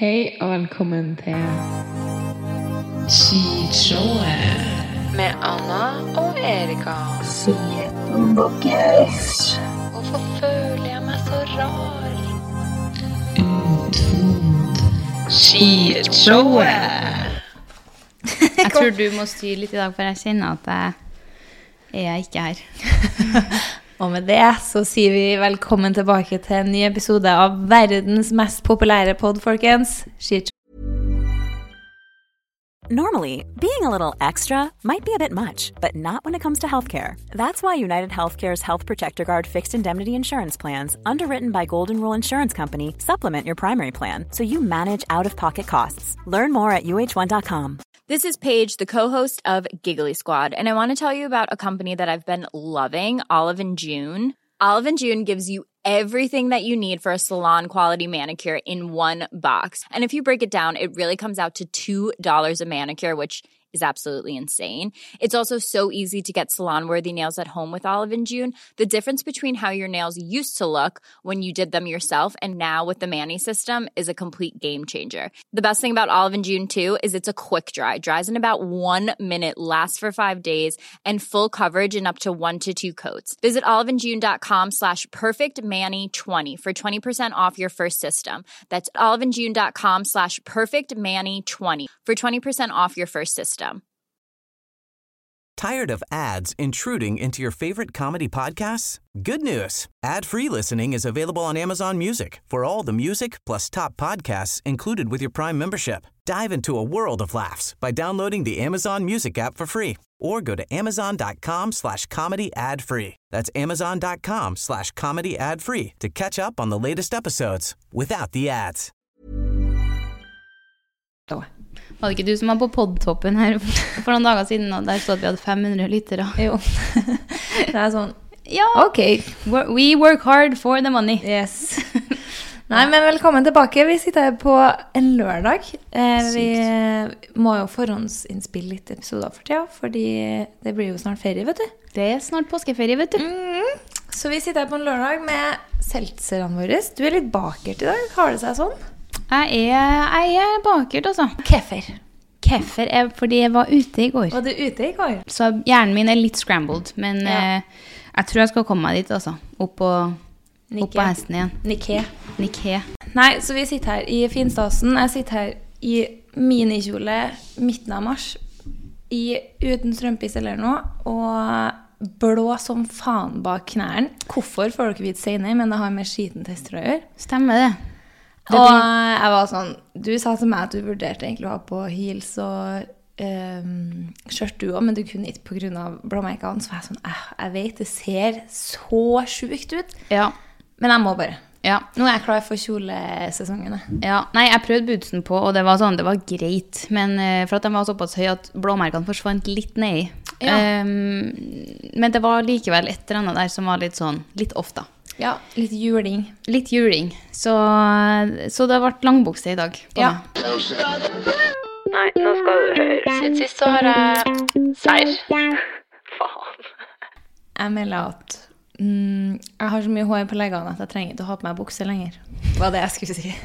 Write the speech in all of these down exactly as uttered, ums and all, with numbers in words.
Hei og velkommen til Skishowet med Anna og Erika. Siden deres. Hvorfor føler jeg meg så rar? Utvond Skishowet. Jeg tror du må styre litt i dag, for jeg kjenner at jeg er ikke her. Og med det så sier vi velkommen tilbake til en ny episode av verdens mest populære podd, folkens. Skishowet. Normally, being a little extra might be a bit much, but not when it comes to healthcare. That's why United Healthcare's Health Protector Guard fixed indemnity insurance plans, underwritten by Golden Rule Insurance Company, supplement your primary plan so you manage out-of-pocket costs. Learn more at U H one dot com. This is Paige, the co-host of Giggly Squad, and I want to tell you about a company that I've been loving, Olive and June. Olive and June gives you everything that you need for a salon-quality manicure in one box. And if you break it down, it really comes out to two dollars a manicure, which is absolutely insane. It's also so easy to get salon-worthy nails at home with Olive and June. The difference between how your nails used to look when you did them yourself and now with the Mani system is a complete game changer. The best thing about Olive and June, too, is it's a quick dry. Dries in about one minute, lasts for five days, and full coverage in up to one to two coats. Visit oliveandjune.com slash perfectmani20 for twenty percent off your first system. That's oliveandjune.com slash perfectmani20 for twenty percent off your first system. Tired of ads intruding into your favorite comedy podcasts? Good news. Ad-free listening is available on Amazon Music for all the music plus top podcasts included with your Prime membership. Dive into a world of laughs by downloading the Amazon Music app for free or go to amazon.com slash comedy ad-free. That's amazon.com slash comedy ad-free to catch up on the latest episodes without the ads. Var det ikke du som var på poddtoppen her for noen dager siden, og der stod at vi hadde fem hundre lyttere? Jo, det er sånn, ja, ok. We work hard for the money. Yes. Nei, men velkommen tilbake. Vi sitter her på en lørdag. Eh, vi må jo forhåndsinnspille litt episoder for tida, fordi det blir jo snart ferie, vet du. Det er snart påskeferie, vet du. Mm. Så vi sitter her på en lørdag med seltzerne våre. Du er litt bakert i dag, har det seg sånn? Jeg er, jeg er bakert, altså. Keffer. Keffer er fordi jeg var ute i går. Var du ute i går? Så hjernen min er litt scrambled, men ja. eh, jeg tror jeg skal komme meg dit, altså. Opp på, opp på hesten igjen. Nikke. Nikke. Nei, så vi sitter her i Finstasen. Jeg sitter her i minikjole midten av mars, i, uten strømpis eller noe, og blå som faen bak knæren. Hvorfor får dere vite senere, men det har med skiten tester å gjøre. Stemmer det. Det og jeg var sånn, du sa til meg at du vurderte egentlig å ha på heels og um, skjørt du også, men du kunne ikke på grunn av blåmerkene, så var jeg sånn, eh, jeg vet, det ser så sjukt ut, ja. Men jeg må bare. Ja. Nå er jeg klar for kjolesesongene. Ja, nei, jeg prøvde bootsen på, og det var sånn, det var greit, men uh, for at de var såpass høy at blåmerkene forsvant litt ned i. Ja. Um, men det var likevel et eller annet der som var litt sånn, litt off da. Ja, litt juling. Litt juling. Så, så det har vært langbukse i dag. Ja. Nei, nå skal du høre. Siden sist så har jeg seir. Faen. Jeg melder at mm, jeg har så mye hår på leggene at jeg trenger ikke å ha på meg bukse lenger. Det var det jeg skulle si.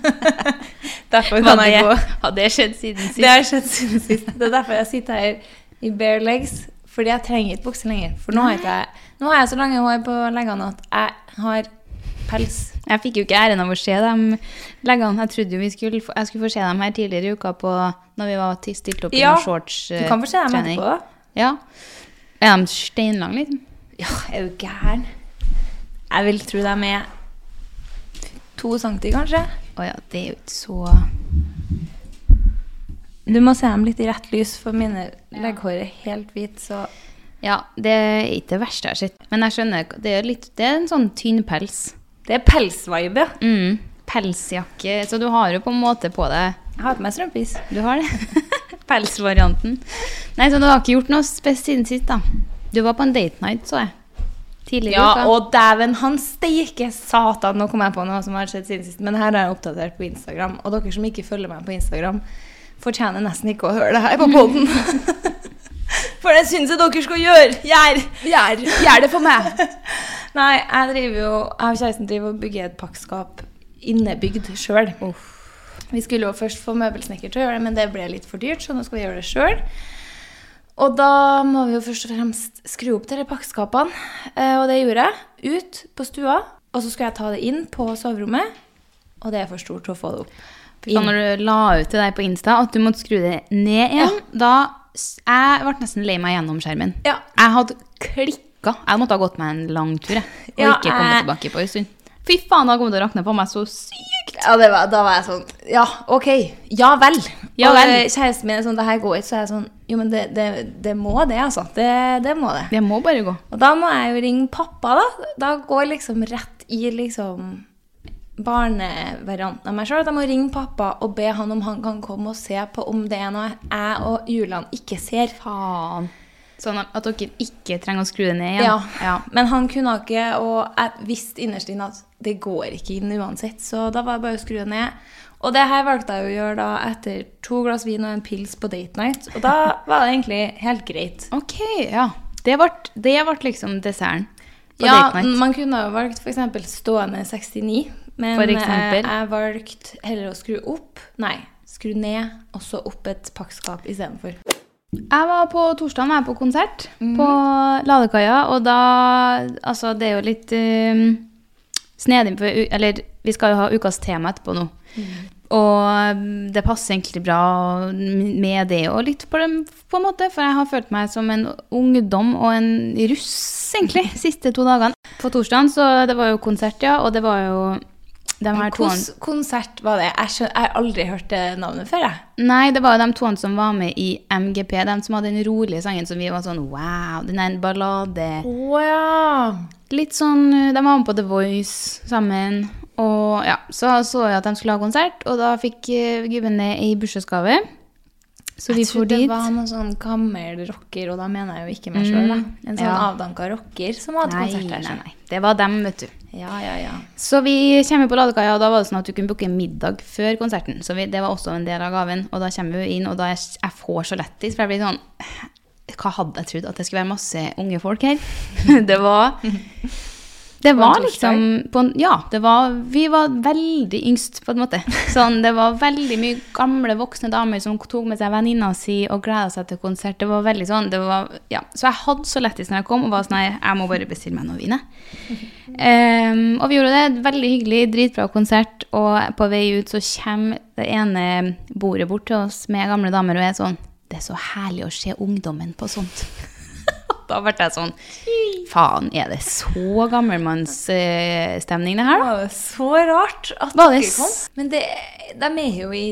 Derfor kan jeg gå. Har det skjedd siden sist? Det har skjedd siden sist. Det er derfor jeg sitter her i bare legs, fordi jeg trenger ikke bukse lenger. For nå har, jeg, nå har jeg så lange hår på leggene at jeg har pels. Jeg fikk jo ikke æren av å se dem leggene. Jeg trodde jo vi skulle, jeg skulle få se dem her tidligere i uka på, når vi var stilt opp i ja, noen shorts uh, du kan få se dem trening. etterpå da. Ja. Er de steinlang liksom? Ja, jeg er jo gæren. Jeg vil tro dem er to centi kanskje. Åja, det er jo ikke så... Du må se dem litt i rett lys, for mine legghår er helt hvit, så... Ja, det er ikke det verste jeg har sett. Men jeg skjønner, det er, litt, det er en sånn tynn pels. Det er pelsvibe, ja. Mm, pelsjakke, så du har jo på en måte på deg... Jeg har på meg strømpis. Du har det? Pelsvarianten. Nei, så du har ikke gjort noe spesielt siden sist da. Du var på en date night, så jeg. Tidligere ja, uka. Og dæven, han steike satan. Nå kom jeg på noe som har skjedd siden sist. Men her har jeg oppdatert på Instagram. Og dere som ikke følger meg på Instagram, fortjener nesten ikke å høre det her på podden. For det synes jeg dere skal gjøre. Gjør, gjør, gjør det for meg. Nei, jeg driver jo, jeg og kjæresten driver og bygger et pakkskap innebygd selv. Uff. Vi skulle jo først få møbelsnekker til å gjøre det, men det ble litt for dyrt, så nå skal vi gjøre det selv. Og da må vi jo først og fremst skru opp dere pakkeskapene, eh, og det gjorde jeg ut på stua, og så skulle jeg ta det inn på soverommet, og det er for stort til å få det opp. Så når du la ut til deg på Insta at du måtte skru det ned igjen, ja. Da jeg ble nesten lei meg gjennom skjermen. Ja. Jeg hadde klikket. Jeg måtte ha gått meg en lang tur, jeg, og ja, ikke komme tilbake på en stund. Fy faen, da kom det å rakne på meg så sykt. Ja, det var, da var jeg sånn, ja, ok, ja vel. Ja, og vel. Kjæresten min er sånn, det her går ikke, så er jeg sånn, jo, men det, det, det må det, altså. Det, det må det. Det må bare gå. Og da må jeg jo ringe pappa, da. Da går liksom rett i liksom barnevarianten av meg selv. Da må jeg ringe pappa og be han om han kan komme og se på om det er noe jeg og Julian ikke ser. Faen. Sånn at dere ikke trenger å skru det ned igjen. Ja, ja. Men han kunne ikke, og jeg visste innerst inn at det går ikke inn uansett, så da var det bare å skru det ned. Og det her valgte jeg å gjøre da etter to glass vin og en pils på date night, og da var det egentlig helt greit. Ok, ja. Det ble, det ble liksom desserten på ja, date night. Man kunne jo valgt for eksempel stående sekstini, men for eksempel? jeg, jeg valgte heller å skru opp, nei, skru ned, og så opp et pakkskap i stedet for. Jeg var på torsdagen, jeg var på konsert mm. på Ladekaia, og da, altså det er jo litt um, snedig, for, eller vi skal jo ha ukas tema etterpå nå, mm. og det passer egentlig bra med det, og litt på, dem, på en måte, for jeg har følt meg som en ungdom og en russ, egentlig, siste to dagene. På torsdagen, så det var jo konsert, ja, og det var jo de her Hvordan konsert var det? Jeg, skjønner, jeg har aldri hørt det navnet før, jeg. Nei, det var jo de toene som var med i M G P, de som hadde den rolige sangen som vi var sånn, wow, den er en ballade. Å ja. Litt sånn, de var med på The Voice sammen, og ja, så så jeg at de skulle ha konsert, og da fikk gubben det i bursdagsgave. Så vi jeg trodde dit. Det var noen sånn gammel rocker, og da mener jeg jo ikke meg selv, da. En sånn ja. avdanket rocker som hadde nei, konsert her. Nei, nei, det var dem, vet du. Ja, ja, ja. Så vi kommer på Ladekaia, og da var det sånn at du kunne booke middag før konserten. Så vi, det var også en del av gaven, og da kommer vi inn, og da jeg, jeg får så lettis, for jeg blir sånn, hva hadde jeg trodd? At det skulle være masse unge folk her? det var... Det var liksom, på, ja, det var, vi var veldig yngst på en måte. Sånn, det var veldig mye gamle voksne damer som tok med seg venninna si og gledet seg til konsert. Det var veldig sånn, det var, ja. Så jeg hadde så lettis når jeg kom og var sånn, jeg må bare bestille meg noe vin. Um, og vi gjorde det, veldig hyggelig, dritbra konsert, og på vei ut så kommer det ene bordet bort til oss med gamle damer og er sånn, det er så herlig å se ungdommen på sånt. Da ble jeg sånn, faen, er det så gammelmannsstemning det her da? Det var så rart at var det dere kom. Men det, de er jo i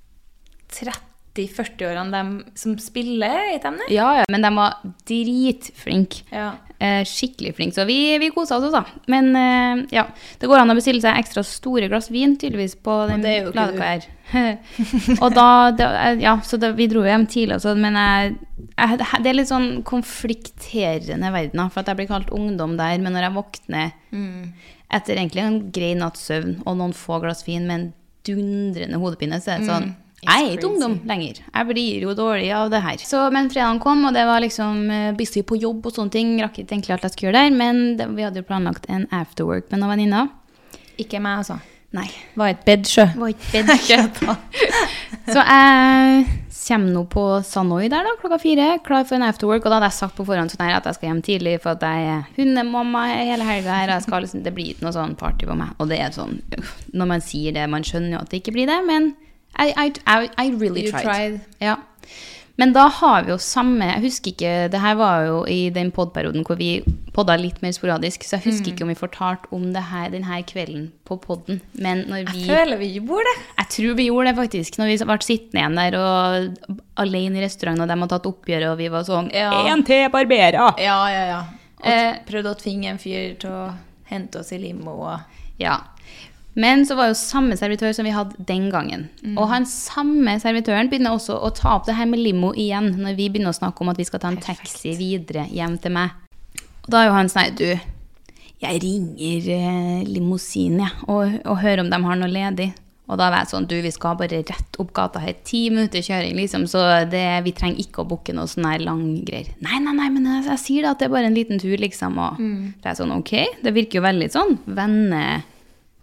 tretti-førti-årene, de som spiller i temne. Ja, ja, men de var dritflink. Ja. Eh, skikkelig flink, så vi, vi koset oss også da. Men eh, ja, det går an å bestille seg ekstra store glass vin tydeligvis på den Ladekaia her. Og da, det, ja, så det, vi dro hjem tidlig også, men jeg, jeg, det er litt sånn konflikterende verden, for at jeg blir kalt ungdom der, men når jeg våkner mm. etter egentlig en grei nattsøvn og noen få glass vin med en dundrende hodepine, så er det sånn, mm. jeg er ikke ungdom lenger, jeg blir jo dårlig av det her. Så, men fredagen kom, og det var liksom uh, busy på jobb og sånne ting, rakk ikke egentlig alt jeg skulle gjøre der, men det, vi hadde jo planlagt en afterwork med noen venninner. Ikke meg altså. Nei. Var et bedsjø. Var et bedsjø. Så jeg kommer nå på Sanoi der da, klokka fire, klar for en afterwork, og da hadde jeg sagt på forhånd sånn her at jeg skal hjem tidlig, for at jeg er hundemamma hele helga her, og jeg skal liksom, det blir ikke noe sånn party på meg, og det er sånn, når man sier det, man skjønner jo at det ikke blir det, men I, I, I, I really tried. tried. Ja. Men da har vi jo samme, jeg husker ikke, det her var jo i den poddperioden hvor vi podda litt mer sporadisk, så jeg husker mm. ikke om vi fortalte om det her, den her kvelden på podden. Men når vi... Jeg føler vi gjorde det. Jeg tror vi gjorde det faktisk, når vi ble sittende igjen der og alene i restauranten, og de hadde tatt oppgjøret, og vi var sånn, ja. en til Barbera! Ja, ja, ja. Og eh, prøvde å tvinge en fyr til å hente oss i limo. Og... Ja. Men så var jo samme servitør som vi hadde den gangen. Mm. Og han samme servitøren begynner også å ta opp det her med limo igjen, når vi begynner å snakke om at vi skal ta en Perfekt. taxi videre hjem til meg. Og da er jo han sånn, du, jeg ringer eh, limousin, ja, og, og hører om de har noe ledig. Og da var jeg sånn, du, vi skal bare rett opp gata her, ti minutter kjøring, liksom, så det, vi trenger ikke å booke noe sånn her lang greier. Nei, nei, nei, men jeg, jeg sier da at det er bare en liten tur, liksom, og mm. det er sånn, ok, det virker jo veldig sånn, venne...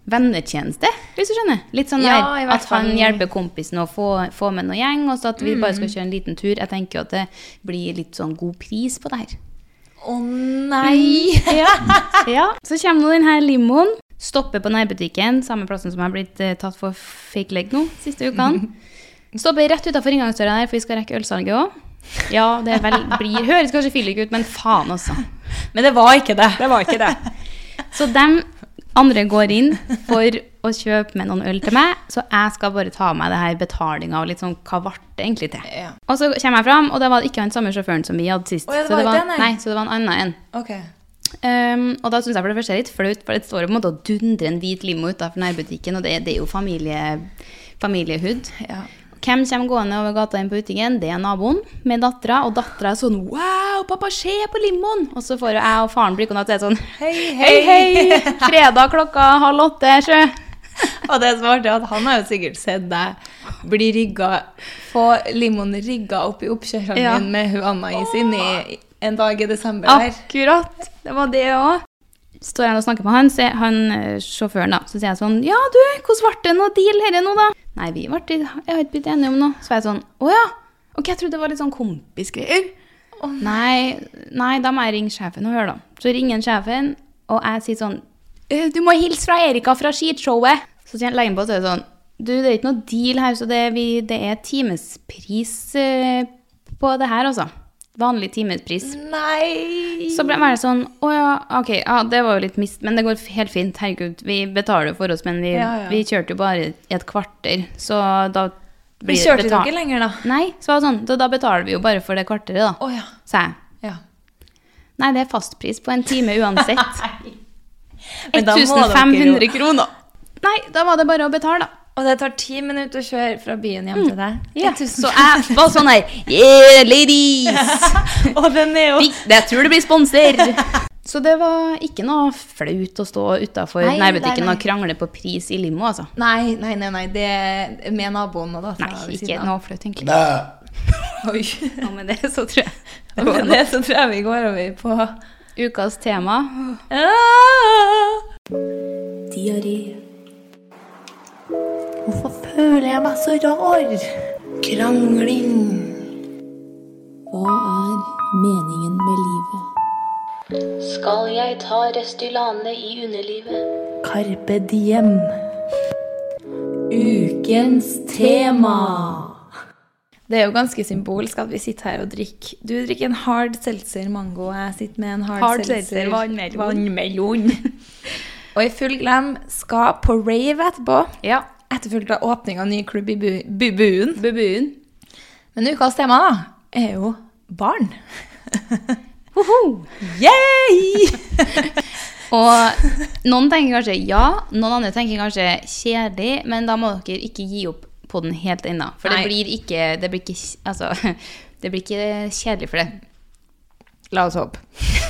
vennetjeneste, hvis du skjønner. Litt sånn Ja, der, i hvert at han fall. hjelper kompisen å få, få med noe gjeng, og så at vi bare skal kjøre en liten tur. Jeg tenker jo at det blir litt sånn god pris på det her. Å nei! Ja. ja. Så kommer nå den her limoen, stopper på nærbutikken, samme plassen som har blitt eh, tatt for fake leg nå, siste ukene. Stopper rett utenfor inngangsdøra her, for vi skal rekke ølsalget også. Ja, det er vel, blir, høres kanskje fyllik ut, men faen også. Men det var ikke det. Det var ikke det. Så dem andre går inn for å kjøpe med noen øl til meg, så jeg skal bare ta med det her betalinga og litt sånn, hva var det egentlig til? Ja. Og så kommer jeg fram, og det var ikke han samme sjåføren som vi hadde sist. Å ja, det så var det var, ikke det, nei. nei, så det var en annen en. Ok. Um, og da synes jeg for det første er litt flaut, for det står jo på en måte å dundre en hvit limo utenfor nærbutikken, og det, det er jo familie, familiehud. Ja. Hvem kommer gående over gata inn på butikken? Det er naboen med dattera, og dattera er sånn, wow, pappa, se på limon! Og så får jeg og faren blikkene til sånn, Hei, hei, hei, fredag klokka halv åtte, sjø. Og det som var artig, at han har jo sikkert sett deg bli rigget, få limon rigget opp i oppkjørselen Ja. min med hun Anna i sin i en dag i desember her. Akkurat, det var det også. Står jeg og snakker med han, så er han eh, sjåføren da, så sier jeg sånn, ja du, hvordan ble det noe deal her nå da? Nei, vi ble, jeg har ikke blitt enige om noe. Så var jeg sånn, åja, ok, jeg trodde det var litt sånn kompisgreier. Oh, nei, nei, da må jeg ringe sjefen og høre da. Så ringer han sjefen, og jeg sier sånn, «Eh, du må hilse fra Erika fra skitshowet. Så sier han legger på, så er det sånn, du, det er ikke noe deal her, så det, er vi, det er timespris eh, på det her altså. Vanlig timespris. Nei! Så ble det sånn, åja, ok, ja, det var jo litt mist, men det går helt fint, herregud, vi betaler for oss, men vi, Ja, ja. vi kjørte jo bare i et kvarter, så da blir Vi kjørte betal- dere lenger da? Nei, så var det sånn, da, da betaler vi jo bare for det kvarteret da, Åja, sa jeg. ja. Nei, det er fastpris på en time uansett. Men da må dere fem hundre jo- kroner. Nei, da var det bare å betale da. Og det tar ti minutter å kjøre fra byen hjem til deg. Ja, Tusen så jeg var sånn her, yeah, ladies! Og den er jo... Fik- Jeg tror det blir sponsor. Så det var ikke noe flaut å stå utenfor Nei, nærbutikken nei, nei. og krangle på pris i limo, altså. Nei, nei, nei, nei, det er med naboen og da. Nei, ikke noe flaut egentlig. Oi. Og med det så tror jeg det Med var det så tror jeg vi går over på... ukas tema. Ah! Diaré. Hvorfor føler jeg meg så rar? Krangling. Hva er meningen med livet? Skal jeg ta Restylane i underlivet? Carpe diem. Ukens tema. Det er jo ganske symbolsk at vi sitter her og drikker. Du drikker en hard seltzer mango, og jeg sitter med en hard, Hard seltzer seltzer vannmelon. vannmelon. Og i full glem skal på rave etterpå, Ja, etterfulgt av åpning av ny klubb i bu bu buen. bubuen. Men ukas tema da, er jo barn. Hoho! Yay! Og noen tenker kanskje ja, noen andre tenker kanskje kjedelig, men da må dere ikke gi opp på den helt ennå. For det Nei. blir ikke, det blir ikke, altså, det blir ikke kjedelig for det. La oss håpe.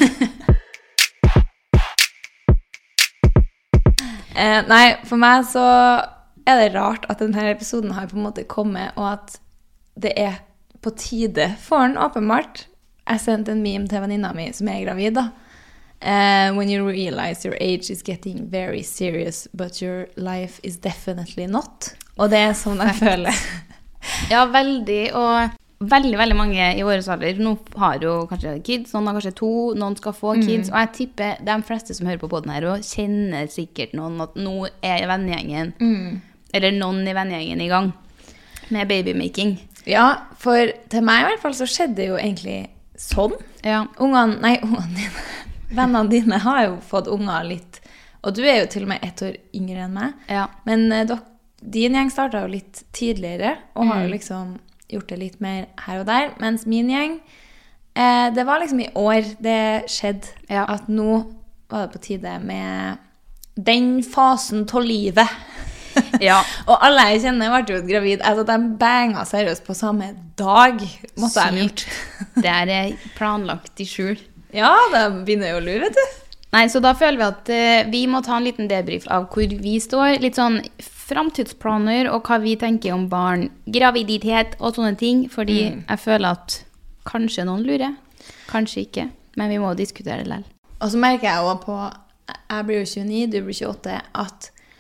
eh, nei, for meg så er det rart at denne episoden har på en måte kommet, og at det er på tide for den, åpenbart. Jeg sendte en meme til venninna mi som er gravid da. Eh, when you realize your age is getting very serious, but your life is definitely not. Og det er sånn jeg føler. Ja, veldig, og veldig, veldig mange i våre alder, nå har jo kanskje kids, noen har kanskje to, noen skal få kids, og jeg tipper de fleste som hører på podden her, og kjenner sikkert noen at nå er vennegjengen, eller noen i vennegjengen i gang, med babymaking. Ja, for til meg i hvert fall så skjedde det jo egentlig sånn. Ja, Ungene, nei, ungene dine, vennene dine har jo fått unger litt, og du er jo til og med ett år yngre enn meg, ja, men eh, dok, din gjeng startet jo litt tidligere, og har jo liksom gjort det litt mer her og der, mens min gjeng, eh, det var liksom i år det skjedde, Ja. at nå var det på tide med den fasen til livet. ja. Og alle jeg kjenner ble jo gravid, altså de banget seriøst på samme dag, måtte jeg ha gjort. Det er planlagt i skjul. Ja, da begynner jeg å lure, vet du. Nei, så da føler vi at eh, vi må ta en liten debrief av hvor vi står, litt sånn framtidsplaner og hva vi tenker om barn, graviditet og sånne ting, fordi jeg føler at kanskje noen lurer, kanskje ikke, men vi må diskutere det likevel. Og så merker jeg også på, jeg blir jo tjueni, du blir tjueåtte, at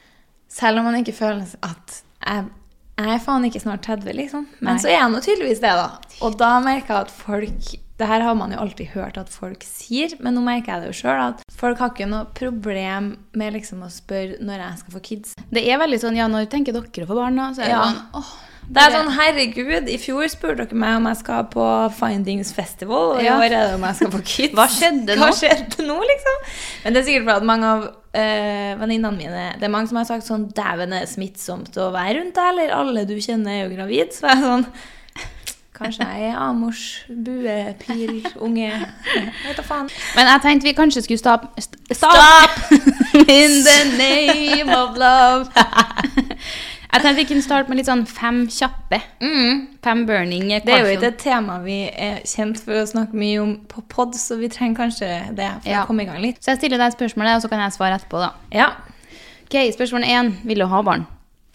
Selv om man ikke føler at jeg, jeg er faen ikke snart tretti, liksom. Men Nei. så er jeg nå tydeligvis det, da. Og da merker jeg at folk, det her har man jo alltid hørt at folk sier, men nå merker jeg det jo selv, at folk har ikke noe problem med liksom å spørre når jeg skal få kids. Det er veldig sånn, ja, når tenker dere å få barn da? Så er det Ja. sånn, åh. Det er sånn, herregud, i fjor spurte dere meg om jeg skal på Findings Festival, og Ja. i år er det om jeg skal få kids. Hva skjedde nå? Hva skjedde nå, liksom? Men det er sikkert for at mange av uh, venninnene mine, det er mange som har sagt sånn, dæven er det smittsomt å være rundt deg, eller alle du kjenner er jo gravid, så er jeg sånn, kanskje jeg er Amors, bue, pil, unge, vet du faen. Men jeg tenkte vi kanskje skulle stopp. St stop! In the name of love. Jeg tenkte vi kunne starte med litt sånn fem kjappe. Mm. Fem burning Det er jo question. ikke et tema vi er kjent for å snakke mye om på podd, så vi trenger kanskje det for Ja. å komme i gang litt. Så jeg stiller deg et spørsmål, og så kan jeg svare etterpå da. Ja. Ok, spørsmål én. Vil du ha barn?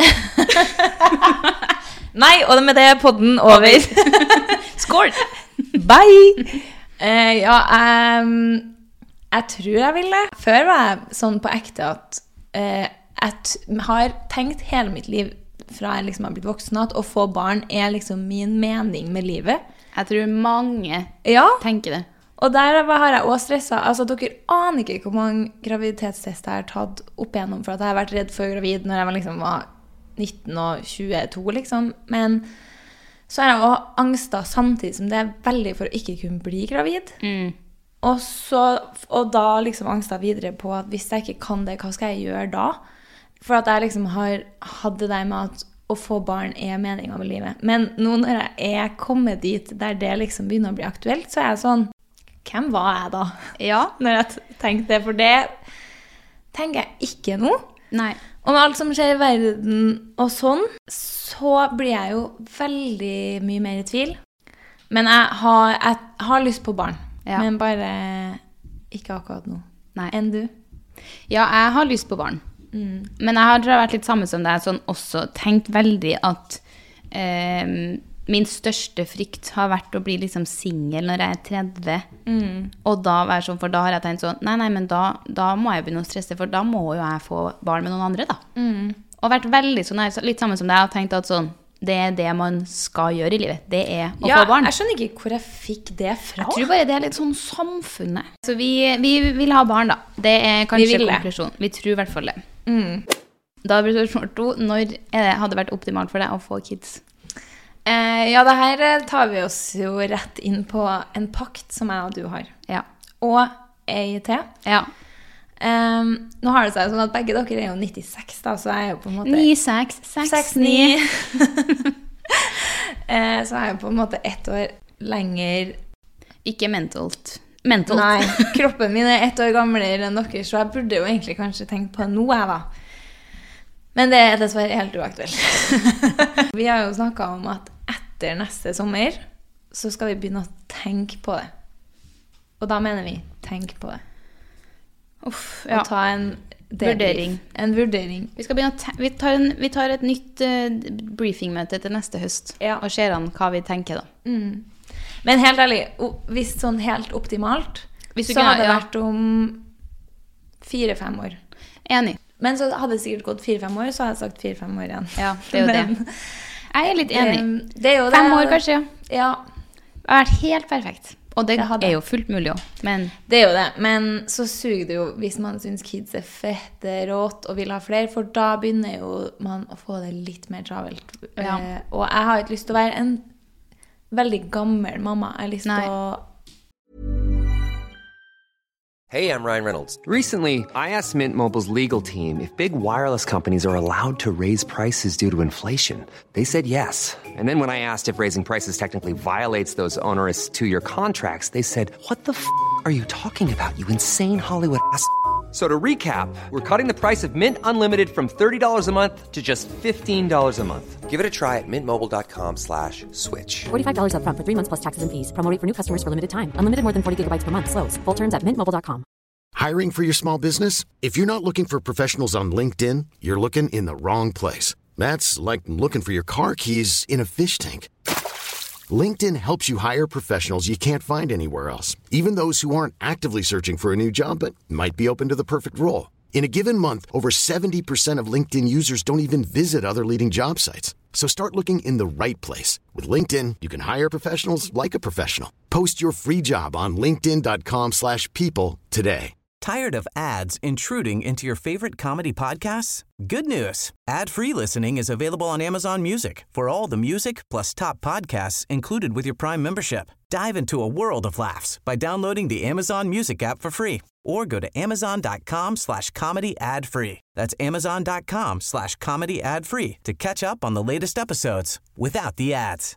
Nei, og med det er podden over. Skål! Bye! Eh, ja, um, jeg tror jeg vil det. Før var jeg sånn på ekte at eh, jeg t- har tenkt hele mitt liv fra jeg liksom har blitt voksen at å få barn er liksom min mening med livet. Jeg tror mange Ja, tenker det. og der har jeg også stresset. Altså, dere aner ikke hvor mange graviditetstester jeg har tatt opp igjennom, for at jeg har vært redd for gravid når jeg var, liksom, var nitten og tjueto, liksom. Men så har jeg også angstet samtidig som det er veldig for å ikke kunne bli gravid. Mm. Og, så, og da liksom angstet videre på at hvis jeg ikke kan det, hva skal jeg gjøre da? For at jeg liksom har hatt det der med at å få barn er meningen med livet. Men nå når jeg er kommet dit der det liksom begynner å bli aktuelt, så er jeg sånn, hvem var jeg da? Ja. Når jeg t- tenkte det, for det tenker jeg ikke nå. Nei. Og med alt som skjer i verden og sånn, så blir jeg jo veldig mye mer i tvil. Men jeg har, jeg har lyst på barn, Ja. men bare ikke akkurat nå. Nei. Enn du? Ja, jeg har lyst på barn. Mm. Men jeg har tror jeg, vært litt samme som deg, sånn også tenkt veldig at eh, min største frykt har vært å bli liksom single når jeg er tretti. Mm. Og da være sånn, for da har jeg tenkt sånn, nei, nei, men da, da må jeg begynne å stresse, for da må jo jeg få barn med noen andre da. Mm. Og vært veldig sånn, her, litt samme som deg, og tenkt at sånn, det er det man skal gjøre i livet. Det er å Ja, få barn. jeg skjønner ikke hvor jeg fikk det fra. Jeg tror bare det er litt sånn samfunnet. Så vi, vi vil ha barn da. Det er kanskje vil det. konklusjon. Vi tror i hvert fall det. Mm. Da blir det spørsmål to. Når er det, hadde det vært optimalt for deg å få kids? Eh, ja, det her eh, tar vi oss jo rett inn på en pakt som jeg og du har. Ja. Og ei til. Ja. Um, nå har det seg sånn at begge dere er jo nittiseks, da, så jeg er jo på en måte ni seks seks ni. eh, så jeg er jo på en måte ett år lenger. Ikke mentalt. Mentalt. Nei, kroppen min er ett år gamlere enn dere, så jeg burde jo egentlig kanskje tenkt på noe, jeg da. Men det er dessverre helt uaktuelt. Vi har jo snakket om at etter neste sommer så skal vi begynne å tenke på det. Og da mener vi tenk på det. Uff, ja. Og ta en debrief. Vurdering. En vurdering. Vi, skal begynne å te vi, tar en, vi tar et nytt uh, briefingmøte til neste høst, Ja. og ser an hva vi tenker da. Mm. Men helt ærlig, o- hvis sånn helt optimalt, Hvis du så kunne- hadde det ja. vært om fire-fem år. Enig. Men så hadde det sikkert gått fire-fem år, så hadde jeg sagt fire-fem år igjen. Ja, det er jo Men, det. Jeg er litt enig. Det, det er jo Fem det. år kanskje, ja. Ja, Det har vært helt perfekt. Og det, Det hadde. er jo fullt mulig også. Men det er jo det. Men så suger det jo hvis man synes kids er fette rått og vil ha flere, for da begynner jo man å få det litt mer travelt. Ja. Eh, og jeg har ikke lyst til å være en veldig gammel mamma. Jeg har lyst Nei. til å... Hey, I'm Ryan Reynolds. Recently, I asked Mint Mobile's legal team if big wireless companies are allowed to raise prices due to inflation. They said yes. And then when I asked if raising prices technically violates those onerous two-year contracts, they said, what the f*** are you talking about, you insane Hollywood ass f- So to recap, we're cutting the price of Mint Unlimited from thirty dollars a month to just fifteen dollars a month. Give it a try at mintmobile.com slash switch. forty-five dollars up front for three months plus taxes and fees. Promo rate for new customers for limited time. Unlimited more than forty gigabytes per month. Slows full terms at mint mobile dot com. Hiring for your small business? If you're not looking for professionals on LinkedIn, you're looking in the wrong place. That's like looking for your car keys in a fish tank. LinkedIn helps you hire professionals you can't find anywhere else, even those who aren't actively searching for a new job but might be open to the perfect role. In a given month, over seventy percent of LinkedIn users don't even visit other leading job sites. So start looking in the right place. With LinkedIn, you can hire professionals like a professional. Post your free job on linkedin.com slash people today. Tired of ads intruding into your favorite comedy podcasts? Good news. Ad-free listening is available on Amazon Music for all the music plus top podcasts included with your Prime membership. Dive into a world of laughs by downloading the Amazon Music app for free or go to amazon.com slash comedy ad-free. That's amazon.com slash comedy ad-free to catch up on the latest episodes without the ads.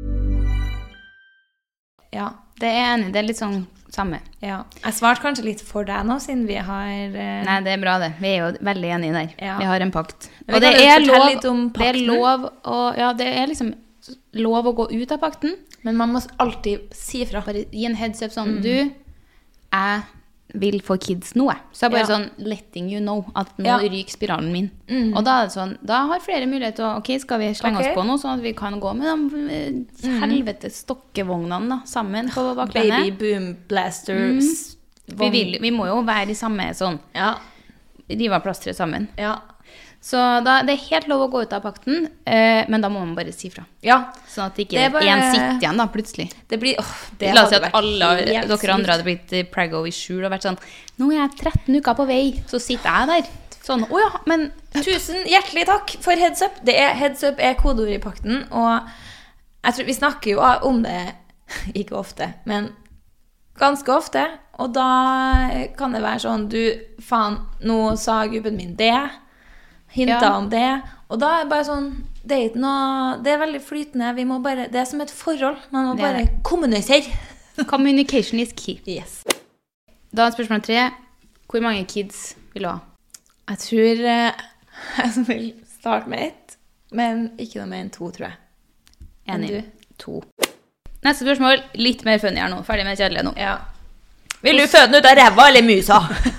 Ja. Det er enig, det er litt sånn samme. Ja. Jeg svarte kanskje litt for deg nå, siden vi har... Uh... Nei, det er bra det. Vi er jo veldig enige der. Ja. Vi har en pakt. Og det er, lov, det er lov å... Ja, det er liksom lov å gå ut av pakten. Men man må alltid si fra. Bare gi en heads up sånn, mm. du, jeg vil få kids noe. Så jeg bare ja. sånn, letting you know at nå ja. ryker spiralen min. Mm. Og da er det sånn, da har flere mulighet til å, ok, skal vi slenge okay. oss på noe, sånn at vi kan gå med de mm. helvete stokkevognene da, sammen på baklandet. Baby boom blasters. Mm. Vi, vil, vi må jo være i samme sånn, ja. rive av plastret sammen. Ja. Så da, det er helt lov å gå ut av pakten, eh, men da må man bare si fra. Ja. Sånn at ikke det er bare... en sitter igjen da, plutselig. Det blir, åh, det La oss si at vært alle dere andre hadde blitt preggo i skjul og vært sånn, nå er jeg tretten uker på vei, så sitter jeg der. Sånn, åja, men... Tusen hjertelig takk for heads up. Det er, heads up er kodeord i pakten, og jeg tror vi snakker jo om det, ikke ofte, men ganske ofte, og da kan det være sånn, du, faen, nå sa gubben min det, hinta ja. om det, og da er det bare sånn, det er, noe, det er veldig flytende, vi må bare, det er som et forhold, man må det bare kommunisere. Communication is key. Yes. Da er spørsmål tre, hvor mange kids vil du ha? Jeg tror eh, jeg vil starte med ett, men ikke noe mer enn to, tror jeg. Enig. To. Neste spørsmål, litt mer funny her nå, ferdig med kjedelige nå. Ja. Vil du føde den ut av ræva eller musa?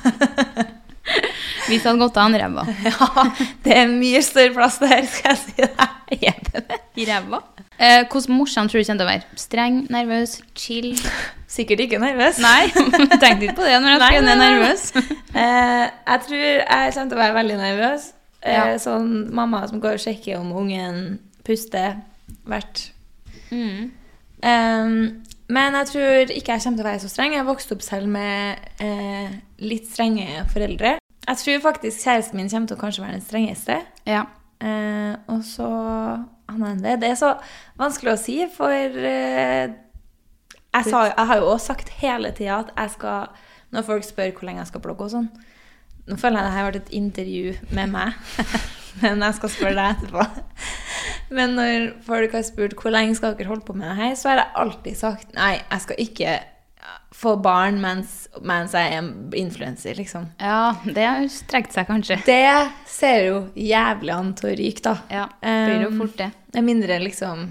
Vi hadde gått an ræva. Ja, det er mye større plass der, skal jeg si det. I ræva. Eh, hvordan morsom tror du kjente å være? Streng, nervøs, chill? Sikkert ikke nervøs. Nei, tenk litt på det når jeg skal være nervøs. eh, jeg tror jeg kjente å være veldig nervøs. Eh, ja. Sånn mamma som går og sjekker om ungen puster hvert. Mm. Um, men jeg tror ikke jeg kommer til å være så streng. Jeg vokste opp selv med eh, litt strenge foreldre. Jeg tror faktisk kjæresten min kommer til å kanskje være den strengeste. Ja. Eh, og så det. det er så vanskelig å si, for eh, jeg, sa, jeg har jo også sagt hele tiden at jeg skal, når folk spør hvor lenge jeg skal blogge og sånn, nå føler jeg at det har vært et intervju med meg, men jeg skal spørre deg etterpå. Men når folk har spurt hvor lenge skal dere holde på med det her, så har jeg alltid sagt, nei, jeg skal ikke få barn mens, mens jeg er influencer, liksom. Ja, det har strekt seg kanskje. Det ser jo jævlig an til å ryke, da. Ja, det blir jo fort det. Det er mindre, liksom...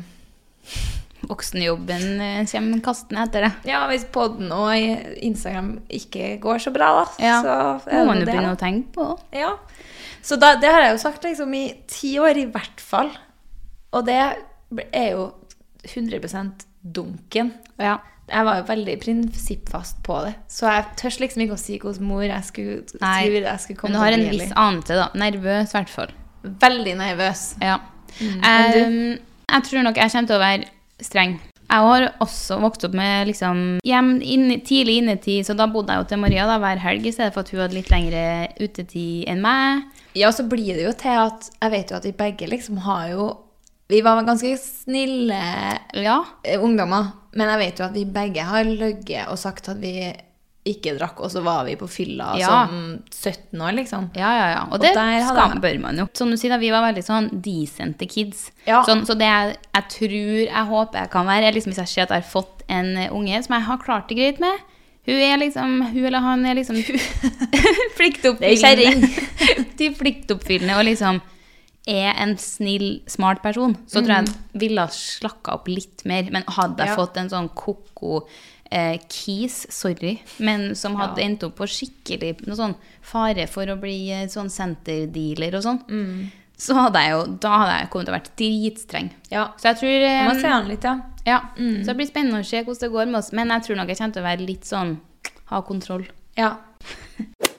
Voksenjobben kommer kastende etter det. Ja, hvis podden og Instagram ikke går så bra, da. Ja, så må man jo begynne å tenke på. Ja, så da, det har jeg jo sagt liksom i ti år i hvert fall. Og det er jo hundre prosent dunken. Ja. Jeg var jo veldig prinsippfast på det. Så jeg tørs liksom ikke å si hvordan mor jeg skulle, jeg skulle komme til å bli. Men du har en viss anelse da. Nervøs i hvert fall. Veldig nervøs. Ja. Mm. Um, jeg tror nok jeg kommer til å være streng. Jeg har også vokst opp med liksom, hjem inn, tidlig innetid, så da bodde jeg jo til Maria da, hver helg, i stedet for at hun hadde litt lengre utetid enn meg. Ja, så blir det jo til at, jeg vet jo at vi begge liksom har jo, vi var ganske snille ja. ungdommer, men jeg vet jo at vi begge har løgget og sagt at vi ikke drakk, og så var vi på fylla ja. som sytten år, liksom. Ja, ja, ja. Og, og det skal, bør man jo. Som du sier da, vi var veldig sånn decente kids. Ja. Sånn, så det jeg, jeg tror, jeg håper jeg kan være, er liksom hvis jeg ser at jeg har fått en unge som jeg har klart det greit med, hun er liksom, hun eller han er liksom pliktoppfyllende. De pliktoppfyllende og liksom er en snill, smart person, så mm. tror jeg jeg ville slakka opp litt mer, men hadde jeg ja. fått en sånn koko eh, kis, sorry, men som hadde ja. endt opp på skikkelig noe sånn fare for å bli sånn senterdealer og sånn, mm. så hadde jeg jo, da hadde jeg kommet til å vært dritstreng. Ja. Så jeg tror... Eh, man må se han litt, ja. Ja, mm. så det blir spennende å se hvordan det går med oss, men jeg tror nok jeg kommer til å være litt sånn, ha kontroll. Ja.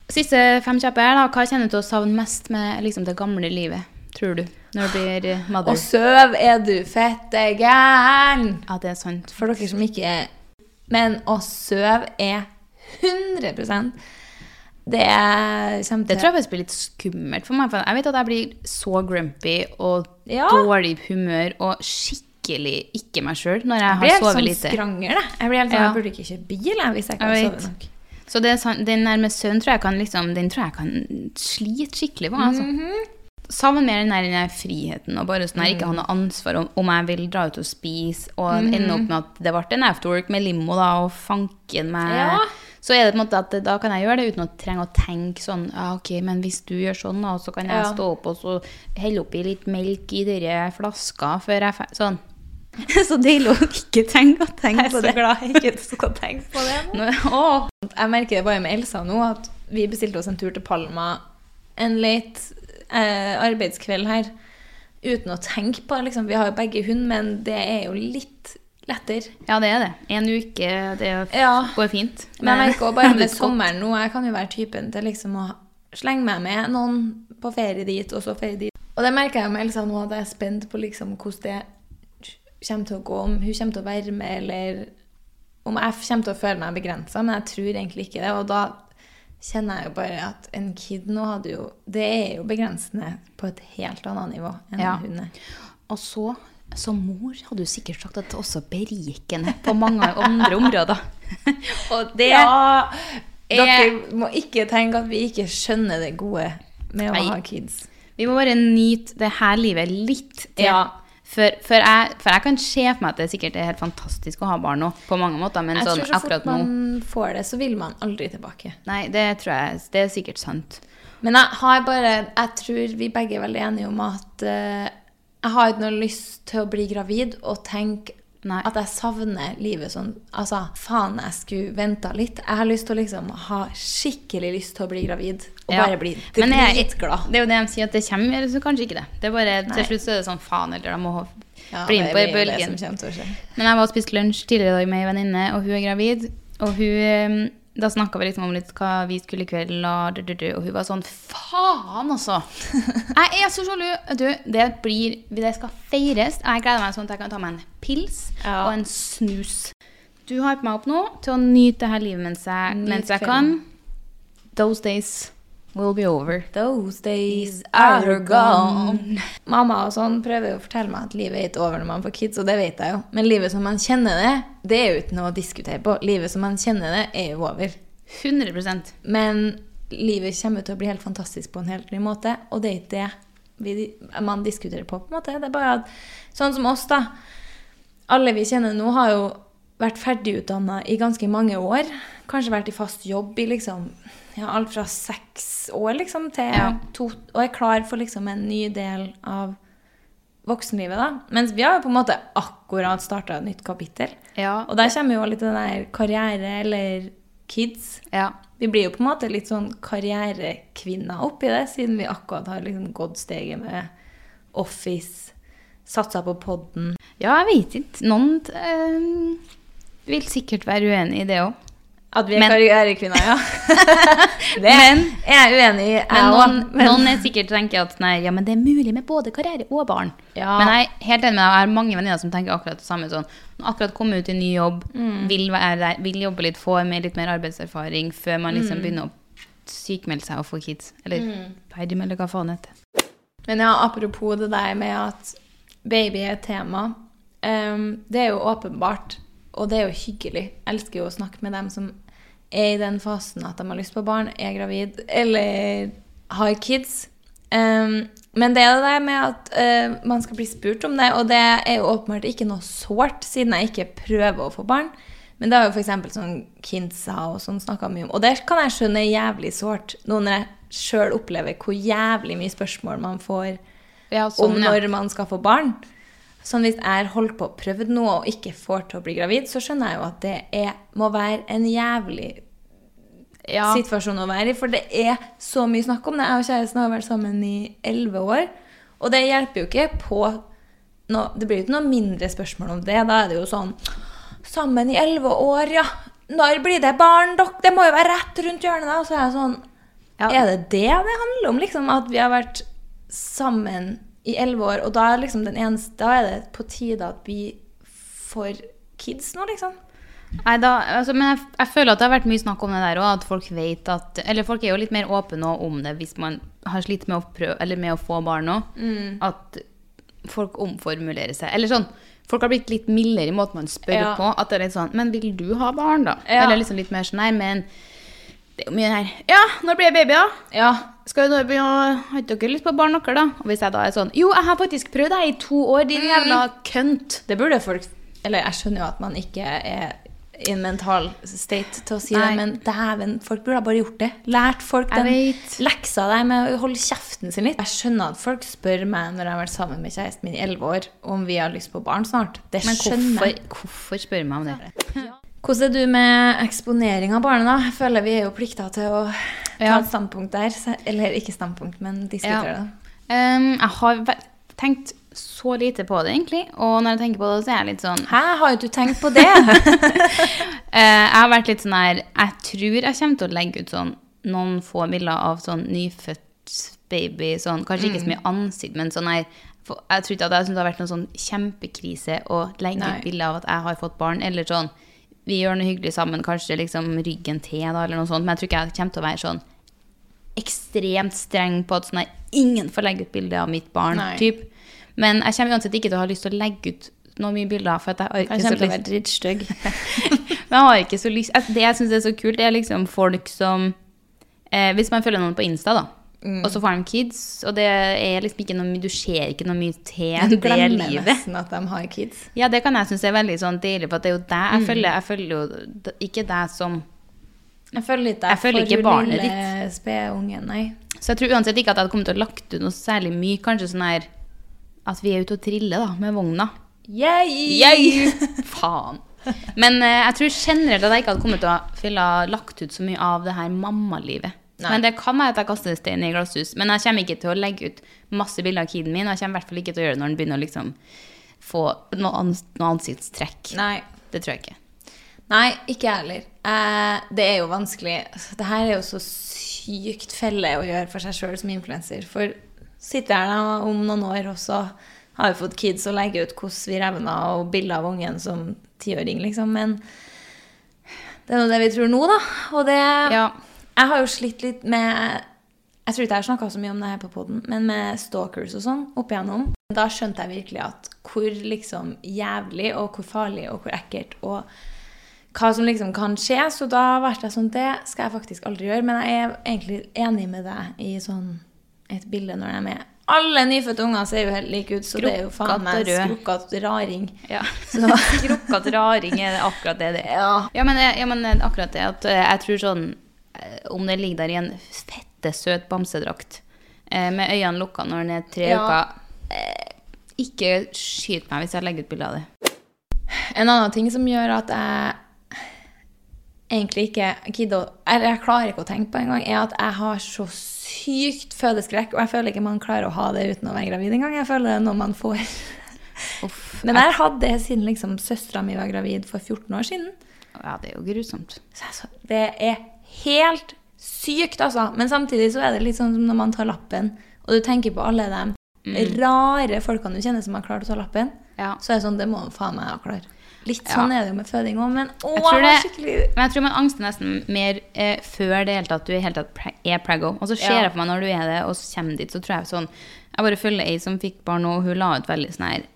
Siste fem kjappe her da, hva kjenner du til å savne mest med liksom, det gamle livet, tror du, når du blir mother? Og søv er du fette gæren. Ja, det er sant. For dere som ikke er... Men å søv er hundre prosent. Det er kjempe... Det tror jeg faktisk blir litt skummelt for meg, for jeg vet at jeg blir så grumpy og ja. dårlig humør og skikkelig ikke meg selv når jeg, jeg har sovet lite. Jeg blir helt sånn skranger, det. Jeg blir helt sånn, ja. Jeg burde ikke kjøre bil jeg, hvis jeg ikke har sovet nok. Så det er sånn, den der med søvn tror jeg kan liksom, den tror jeg kan slite skikkelig på, altså. Mm-hmm. Sammen med den der, den der friheten, og bare sånn, jeg ikke har noe ansvar om, om jeg vil dra ut og spise, og mm-hmm. ende opp med at det ble en afterwork med limo da, og fanken med, ja. Så er det på en måte at da kan jeg gjøre det uten å trenge å tenke sånn, ja ok, men hvis du gjør sånn da, så kan jeg ja. Stå opp og så helle opp i litt melk i dere flasker før jeg, sånn. Så deilig å ikke tenke og tenke på det. Jeg er så glad jeg ikke skal tenke på det nå. Åh. Jeg merker det bare med Elsa nå, at vi bestilte oss en tur til Palma en litt eh, arbeidskveld her, uten å tenke på, liksom, vi har jo begge hund, men det er jo litt lettere. Ja, det er det. En uke, det ja. Går fint. Men jeg merker også bare med sommeren nå, jeg kan jo være typen til liksom å slenge meg med noen på ferie dit, og så ferie dit. Og det merker jeg med Elsa nå, at jeg er spent på liksom hvordan det kommer til å gå, om hun kommer til å være med, eller om jeg kommer til å føle meg begrenset, men jeg tror egentlig ikke det, og da kjenner jeg jo bare at en kid nå hadde jo, det er jo begrensende på et helt annet nivå enn ja. Hun er. Og så, som mor, hadde du sikkert sagt at det også berikende på mange andre områder. Og det ja, er... Dere må ikke tenke at vi ikke skjønner det gode med å Nei. Ha kids. Vi må bare nyte det her livet litt til. Ja. For, for, jeg, for jeg kan se for meg at det sikkert er helt fantastisk å ha barn nå, på mange måter, men jeg sånn tror så akkurat nå... Jeg tror så fort man får det, så vil man aldri tilbake. Nei, det tror jeg, det er sikkert sant. Men jeg har bare, jeg tror vi begge er veldig enige om at uh, jeg har ikke noe lyst til å bli gravid og tenke Nei. At jeg savner livet sånn, altså, faen, jeg skulle ventet litt. Jeg har lyst til å liksom ha skikkelig lyst til å bli gravid, og ja. Bare bli dritglad. Det er jo det de sier at det kommer, eller så kanskje ikke det. Det er bare, Nei. Til slutt så er det sånn, faen, eller de må ja, bli med på det bølgen. Det Men jeg var og spist lunsj tidligere i dag med en venninne, og hun er gravid, og hun... Da snakket vi liksom om litt hva vi skulle i kveld, og, og hun var sånn, faen altså! Jeg er så sjalu! Du, det blir, det skal feires. Jeg gleder meg sånn at jeg kan ta meg en pils ja. Og en snus. Du har på meg opp nå til å nyte det her livet mens jeg, mens jeg kan. Those days will be over. Those days are gone. Mamma og sånn prøver å fortelle meg at livet er ikke over når man får kids, og det vet jeg jo. Men livet som man kjenner det, det er jo ikke noe å diskutere på. Livet som man kjenner det er jo over. hundre prosent. Men livet kommer til å bli helt fantastisk på en helt ny måte, og det er ikke det vi, man diskuterer på på en måte. Det er bare at, sånn som oss da, alle vi kjenner nå har jo vært ferdigutdannet i ganske mange år. Kanskje vært i fast jobb i liksom, ja, alt fra seks år liksom til ja. To, og er klar for liksom en ny del av voksenlivet da. Mens vi har jo på en måte akkurat startet et nytt kapittel. Ja. Og der kommer jo litt den der karriere eller kids. Ja. Vi blir jo på en måte litt sånn karrierekvinner oppi det, siden vi akkurat har liksom gått steget med Office, satset på podden. Ja, jeg vet ikke. Noen øh, vil sikkert være uenig i det også. At vi er men, karrierekvinner, ja. Det men, er jeg uenig i. Men noen, men noen er sikkert tenker at nei, ja, men det er mulig med både karriere og barn. Ja. Men jeg er helt enig med deg, jeg har mange venninner som tenker akkurat det samme. Sånn, akkurat komme ut i ny jobb, mm. vil, være der, vil jobbe litt, få med litt mer arbeidserfaring før man liksom mm. begynner å sykmelde seg og få kids. Eller mm. perdim, eller hva faen heter. Men ja, apropos det der med at baby er et tema, um, det er jo åpenbart. Og det er jo hyggelig. Jeg elsker jo å snakke med dem som er i den fasen at de har lyst på barn, er gravid, eller har kids. Um, men det er det der med at uh, man skal bli spurt om det, og det er jo åpenbart ikke noe sårt, siden jeg ikke prøver å få barn. Men det er jo for eksempel sånn Kinsa og sånn snakket mye om. Og det kan jeg skjønne jævlig sårt, nå når jeg selv opplever hvor jævlig mye spørsmål man får ja, sånn, om når ja. Man skal få barn. Sånn hvis jeg har holdt på å prøve noe og ikke får til å bli gravid, så skjønner jeg jo at det er, må være en jævlig ja. Situasjon å være i, for det er så mye snakk om det. Jeg og kjæresten har vært sammen i elleve år, og det hjelper jo ikke på no, det blir jo ikke noe mindre spørsmål om det. Da er det jo sånn, sammen i elleve år, ja, når blir det barn, dere? Det må jo være rett rundt hjørnet da. Og så er jeg sånn, Ja. Er det det det handler om, liksom? At vi har vært sammen i elleve år, og da er, liksom den eneste, da er det på tide at vi får kids nå, liksom? Nei, da, altså, men jeg, jeg føler at det har vært mye snakk om det der, og at folk vet at, eller folk er jo litt mer åpne om det hvis man har slitt med å prøve, eller med å få barn nå, mm. at folk omformulerer seg, eller sånn, folk har blitt litt mildere i måten man spør ja. På, at det er litt sånn, men vil du ha barn da? Ja. Eller liksom litt mer sånn, nei, men det er jo mye her, ja, når blir jeg baby da? Ja. Skal du begynne å ha dere lyst på barn dere da? Og hvis jeg da er sånn, jo, jeg har faktisk prøvd det i to år, din jævla kønt. Det burde folk, eller jeg skjønner jo at man ikke er i en mental state til å si Nei. Det, men dæven, folk burde ha bare gjort det. Lært folk den leksa der med å holde kjeften sin litt. Jeg skjønner at folk spør meg når jeg har vært sammen med kjæresten min i elleve år, om vi har lyst på barn snart. Det men skjønner hvorfor, hvorfor spør meg om det? Ja. Hvordan er du med eksponering av barna da? Jeg føler vi er jo pliktet til å ta ja. Et standpunkt der. Eller ikke standpunkt, men diskutere ja. Det. Um, jeg har tenkt så lite på det egentlig, og når jeg tenker på det så er jeg litt sånn Hæ, har du tenkt på det? Jeg har vært litt sånn her, jeg tror jeg kommer til å legge ut sånn noen få bilder av sånn nyfødt baby, sånn, kanskje ikke så mye ansikt, men sånn her, jeg tror ikke at jeg synes det har vært noen sånn kjempekrise å legge Nei. Ut bilder av at jeg har fått barn, eller sånn, vi gjør noe hyggelig sammen, kanskje liksom ryggen til da, eller noe sånt, men jeg tror ikke jeg kommer til å være sånn ekstremt streng på at sånn her, ingen får legge ut bilder av mitt barn, Nei. Typ. Men jeg kommer uansett ikke til å ha lyst til å legge ut noen mye bilder, for at jeg har ikke jeg så lyst. Jeg kommer til å være drittstygg. Men jeg har ikke så lyst. Det jeg synes er så kult, det er liksom folk som, eh, hvis man følger noen på Insta da, mm. og så får de kids, og det er liksom ikke noe, du ser ikke noe mye til det livet. Du glemmer nesten at de har kids. Ja, det kan jeg synes er veldig sånn deilig, for det er jo det jeg mm. følger. Jeg følger jo ikke det som, jeg følger litt det jeg følger ikke barnet ditt. Spedungen, nei. Så jeg tror uansett ikke at jeg hadde kommet til å lagt ut noe særlig mye, kanskje sånn her, at vi er ute og triller da, med vogna. Yay! Yay! Faen. Men eh, jeg tror generelt at jeg ikke hadde kommet til å fylle lagt ut så mye av det her mammalivet. Nei. Men det kan være at jeg kaster stein i glasshus. Men jeg kommer ikke til å legge ut masse bilder av kiden min, og jeg kommer i hvert fall ikke til å gjøre det når den begynner å liksom få noe, ans noe ansiktstrekk. Nei. Det tror jeg ikke. Nei, ikke heller. Eh, det er jo vanskelig. Det her er jo så sykt felle å gjøre for seg selv som influencer. For sitter jeg der om noen år, og så har vi fått kids og legger ut hvordan vi revner og bilder av ungen som tiåring, liksom. Men det er noe det vi tror nå, da. Og det, ja. Jeg har jo slitt litt med, jeg tror ikke jeg har snakket så mye om det her på podden, men med stalkers og sånn, opp igjennom. Da skjønte jeg virkelig at hvor liksom jævlig, og hvor farlig, og hvor ekkelt, og hva som liksom kan skje. Så da ble jeg sånn, det skal jeg faktisk aldri gjøre. Men jeg er egentlig enig med deg i sånn et bilde når jeg er med. Alle nyfødte unger ser jo helt like ut, så det er jo faen meg skrukket raring. Ja, skrukket raring er akkurat det det er. Ja, ja, men, ja men akkurat det, at jeg tror sånn, om det ligger der i en fette søt bamsedrakt, med øynene lukket når den er tre ja. Uker, ikke skyt meg hvis jeg legger ut bilder av det. En annen ting som gjør at jeg egentlig ikke gidder, eller jeg klarer ikke å tenke på en gang, er at jeg har så sykt fødeskrekk, og jeg føler ikke man klarer å ha det uten å være gravid en gang. Jeg føler det når man får. Uff, men jeg hadde det siden liksom søstera mi var gravid for fjorten år siden. Ja, det er jo grusomt. Så det er helt sykt, altså. Men samtidig så er det litt sånn som når man tar lappen, og du tenker på alle de mm. rare folkene du kjenner som har klart å ta lappen, ja. Så er det sånn, det må faen meg ha klart. Litt sånn ja. Er det jo med føding også, men å, jeg tror det, skikkelig... Men jeg tror man angster nesten mer eh, før det helt at du er helt at pre er preggo. Og så skjer ja. Det for meg når du er det, og så kommer dit, så tror jeg sånn... Jeg bare følger ei som fikk barn, og hun la ut veldig sånn her...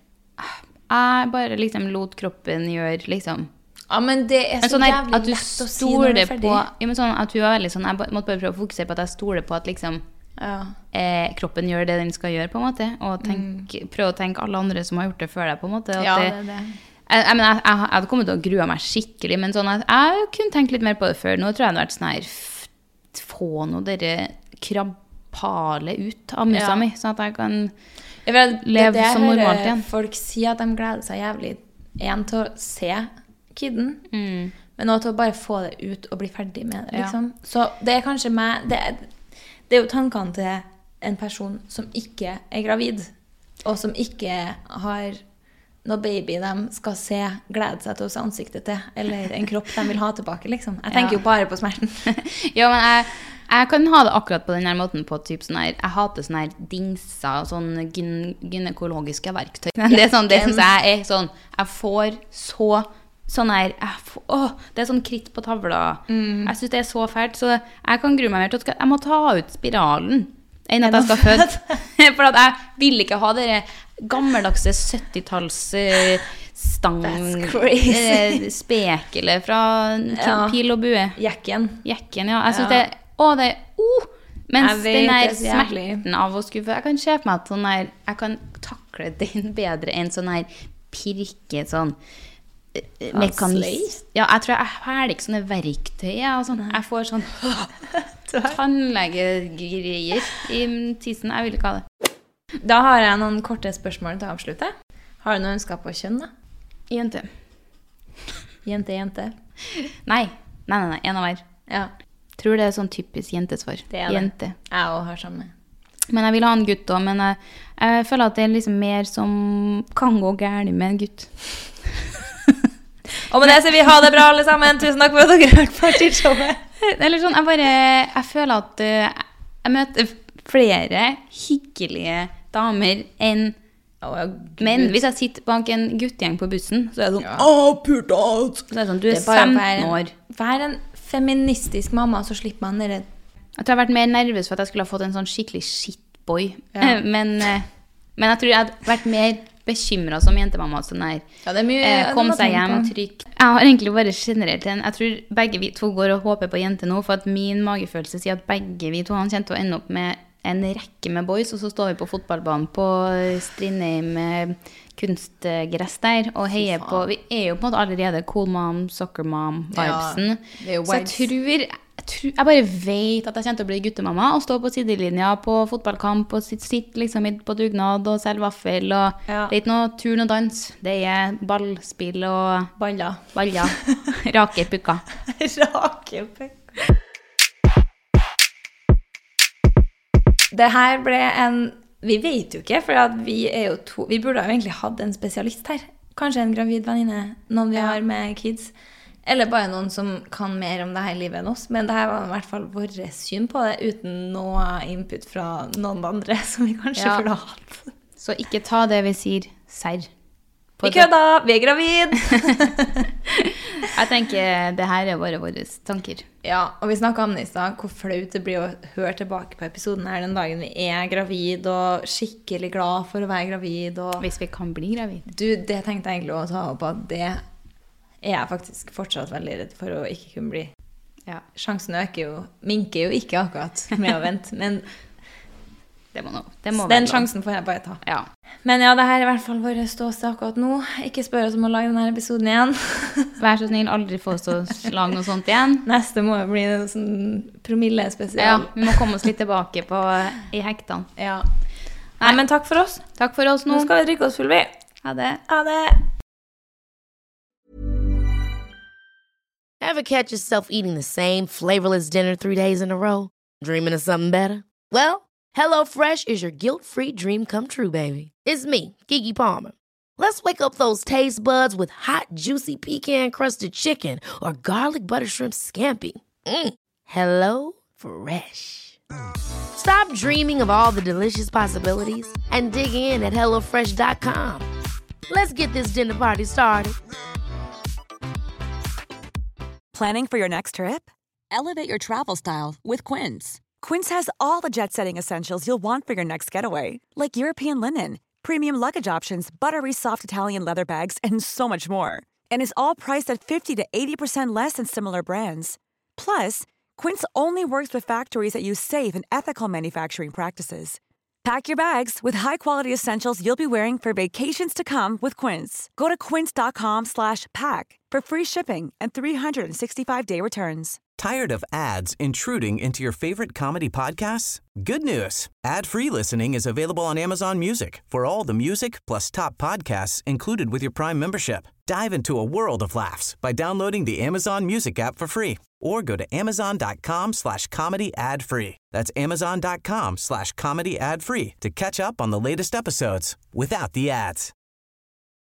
Jeg bare liksom lot kroppen gjøre, liksom... Ja, men det er så sånn her, jævlig lett å si når du er ferdig. På, ja, men sånn at hun var veldig sånn... Jeg måtte bare prøve å fokusere på at jeg stoler på at liksom... Ja. Eh, kroppen gjør det den skal gjøre, på en måte. Og tenk, mm. prøve å tenke alle andre som har gjort det før deg, på en måte. At ja, det, det er det. Jeg, jeg, jeg, jeg hadde kommet til å grue meg skikkelig, men sånn at jeg kunne tenkt litt mer på det før. Nå tror jeg det har vært sånn her, få noe dere krabbhale ut av musa ja. Mi, sånn at jeg kan jeg leve det som normalt igjen. Folk sier at de gleder seg jævlig en til å se kidden, mm. men også til å bare få det ut og bli ferdig med det, liksom. Ja. Så det er kanskje meg, det er, det er jo tankene til en person som ikke er gravid, og som ikke har... når baby de skal se, glede seg til å se ansiktet til, eller en kropp de vil ha tilbake, liksom. Jeg tenker ja. Jo bare på smerten. Ja, men jeg, Jeg kan ha det akkurat på denne måten på typ sånn her, jeg hater sånne her dingser, sånn gyn gynekologiske verktøy. Det er sånn, det synes jeg er sånn, jeg får så, sånn her, jeg får, åh, det er sånn kritt på tavla. Mm. Jeg synes det er så fælt, så jeg kan grue meg mer til at jeg må ta ut spiralen enn at jeg skal føde. For at jeg vil ikke ha dere gammeldagse syttitalls stang eh, spekele fra ja. Pil og bue. Jekken. Jekken, ja. Jeg synes ja. det, å, det er, oh, mens vet, den der smerten av å skuffe, jeg kan kjøpe meg at sånn her, jeg kan takle den bedre enn sånn her pirke, sånn mekanism. Ja, jeg tror jeg har ikke sånne verktøy, ja, og sånn. Jeg får sånn tannlegegreier i tisen, jeg vil ikke ha det. Da har jeg noen korte spørsmål til å avslutte. Har du noe ønsker på kjønn da? Jente. Jente, jente? Nei, nei, nei, nei, en av hver. Ja. Tror det er sånn typisk jentesvar. Det er det. Jente. Jeg også har samme. Men jeg vil ha en gutt også, men jeg, jeg føler at det er liksom mer som kan gå gærlig med en gutt. Og med det så vi ha det bra alle sammen. Tusen takk for at dere har hørt på Tidsshowet. Eller sånn, jeg bare, jeg føler at uh, jeg møter flere hyggelige damer enn oh, menn. Hvis jeg sitter bak en guttegjeng på bussen, så er det sånn, ja. Åh, purtat! Så er det sånn, du er, er femten år. Vær en feministisk mamma, så slipper man det. Jeg tror jeg har vært mer nervøs for at jeg skulle ha fått en sånn skikkelig shitboy. Ja. Men, men jeg tror jeg hadde vært mer bekymret som jentemamma. Sånn her, ja, det er mye, eh, kom seg hjem trygt. Jeg har egentlig bare generelt en, jeg tror begge vi to går og håper på jente nå, for at min magefølelse sier at begge vi to han kjent til å ende opp med en rekke med boys, og så står vi på fotballbanen på Strindheim med kunstgress der, og heier på, vi er jo på en måte allerede cool mom, soccer mom vibesen. Ja, så jeg tror, jeg tror, jeg bare vet at jeg kjente å bli guttemamma, og stå på sidelinja på fotballkamp, og sitte sitt liksom på dugnad, og selv vaffel, og ja. Det er ikke noe turn og dans, det er ballspill og baller. Baller. Rake pukka. Rake pukka. Det her ble en, vi vet jo ikke, for at vi er jo to, vi burde jo egentlig hatt en spesialist her. Kanskje en gravid venninne, noen vi ja. Har med kids, eller bare noen som kan mer om det her livet enn oss. Men det her var i hvert fall vår syn på det, uten noe input fra noen andre som vi kanskje ja. Burde ha hatt. Så ikke ta det vi sier serr. Vi kødda, vi er gravid! Jeg tenker det her er bare våre tanker. Ja, og vi snakket om det i sted, hvor flaut det blir å høre tilbake på episoden her den dagen vi er gravid, og skikkelig glad for å være gravid. Og hvis vi kan bli gravid. Du, det tenkte jeg egentlig å ta opp, at det er jeg faktisk fortsatt veldig redd for å ikke kunne bli. Ja. Sjansen øker jo, minker jo ikke akkurat med å vente, men det må nå, det må den sjansen får jeg bare ta. Ja. Men ja, det her er i hvert fall våre ståsted akkurat nå. Ikke spør oss om å lage denne episoden igjen. Vær så snill, aldri få oss til å lage noe sånt igjen. Neste må jo bli en sånn promille spesial. Ja, vi må komme oss litt tilbake på, i hektene. Ja. Nei, men takk for oss. Takk for oss nå. Nå skal vi drikke oss full vi. Ha det. Ha det. Ever catch yourself eating the same flavorless dinner three days in a row? Dreaming of something better? Well, HelloFresh is your guilt-free dream come true, baby. It's me, Keke Palmer. Let's wake up those taste buds with hot, juicy pecan-crusted chicken or garlic butter shrimp scampi. Mm. Hello Fresh. Stop dreaming of all the delicious possibilities and dig in at hello fresh dot com. Let's get this dinner party started. Planning for your next trip? Elevate your travel style with Quince. Quince has all the jet-setting essentials you'll want for your next getaway, like European linen, premium luggage options, buttery soft Italian leather bags, and so much more. And is all priced at fifty to eighty percent less than similar brands. Plus, Quince only works with factories that use safe and ethical manufacturing practices. Pack your bags with high-quality essentials you'll be wearing for vacations to come with Quince. Go to quince.com slash pack for free shipping and three sixty-five day returns. Tired of ads intruding into your favorite comedy podcasts? Good news. Ad-free listening is available on Amazon Music for all the music plus top podcasts included with your Prime membership. Dive into a world of laughs by downloading the Amazon Music app for free or go to amazon.com slash comedy ad-free. That's amazon.com slash comedy ad-free to catch up on the latest episodes without the ads.